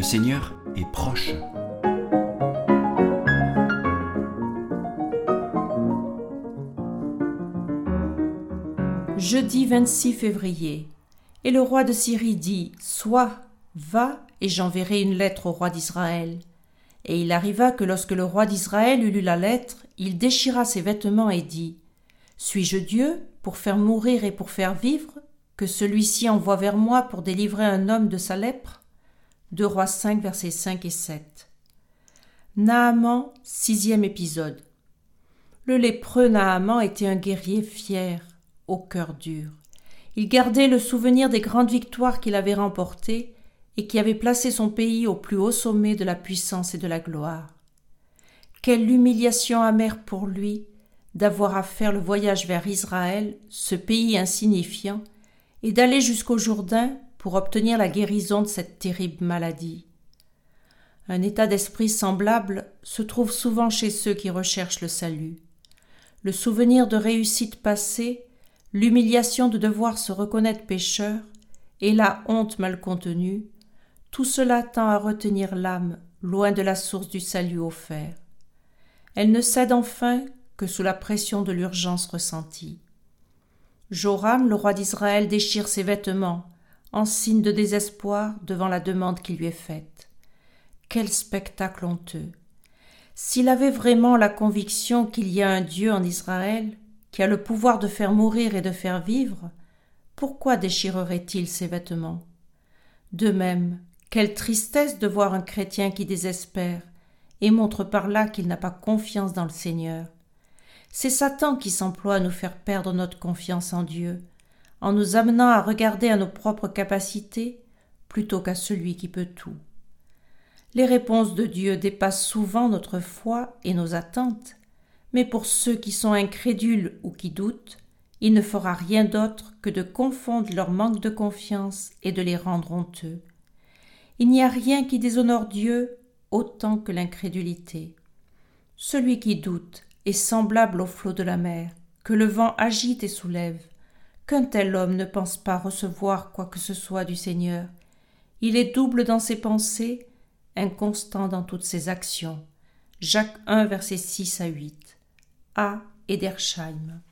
Le Seigneur est proche. Jeudi 26 février. Et le roi de Syrie dit : Sois, va, et j'enverrai une lettre au roi d'Israël. Et il arriva que lorsque le roi d'Israël eut lu la lettre, il déchira ses vêtements et dit : Suis-je Dieu pour faire mourir et pour faire vivre, que celui-ci envoie vers moi pour délivrer un homme de sa lèpre ? 2 Rois 5, versets 5 et 7. Naaman, 6e épisode. Le lépreux Naaman était un guerrier fier, au cœur dur. Il gardait le souvenir des grandes victoires qu'il avait remportées et qui avaient placé son pays au plus haut sommet de la puissance et de la gloire. Quelle humiliation amère pour lui d'avoir à faire le voyage vers Israël, ce pays insignifiant, et d'aller jusqu'au Jourdain pour obtenir la guérison de cette terrible maladie. Un état d'esprit semblable se trouve souvent chez ceux qui recherchent le salut. Le souvenir de réussite passée, l'humiliation de devoir se reconnaître pécheur et la honte mal contenue, tout cela tend à retenir l'âme loin de la source du salut offert. Elle ne cède enfin que sous la pression de l'urgence ressentie. Joram, le roi d'Israël, déchire ses vêtements en signe de désespoir devant la demande qui lui est faite. Quel spectacle honteux! S'il avait vraiment la conviction qu'il y a un Dieu en Israël qui a le pouvoir de faire mourir et de faire vivre, pourquoi déchirerait-il ses vêtements ? De même, quelle tristesse de voir un chrétien qui désespère et montre par là qu'il n'a pas confiance dans le Seigneur. C'est Satan qui s'emploie à nous faire perdre notre confiance en Dieu, en nous amenant à regarder à nos propres capacités plutôt qu'à celui qui peut tout. Les réponses de Dieu dépassent souvent notre foi et nos attentes, mais pour ceux qui sont incrédules ou qui doutent, il ne fera rien d'autre que de confondre leur manque de confiance et de les rendre honteux. Il n'y a rien qui déshonore Dieu autant que l'incrédulité. Celui qui doute est semblable au flot de la mer, que le vent agite et soulève. Qu'un tel homme ne pense pas recevoir quoi que ce soit du Seigneur. Il est double dans ses pensées, inconstant dans toutes ses actions. Jacques 1, versets 6 à 8. A. Edersheim.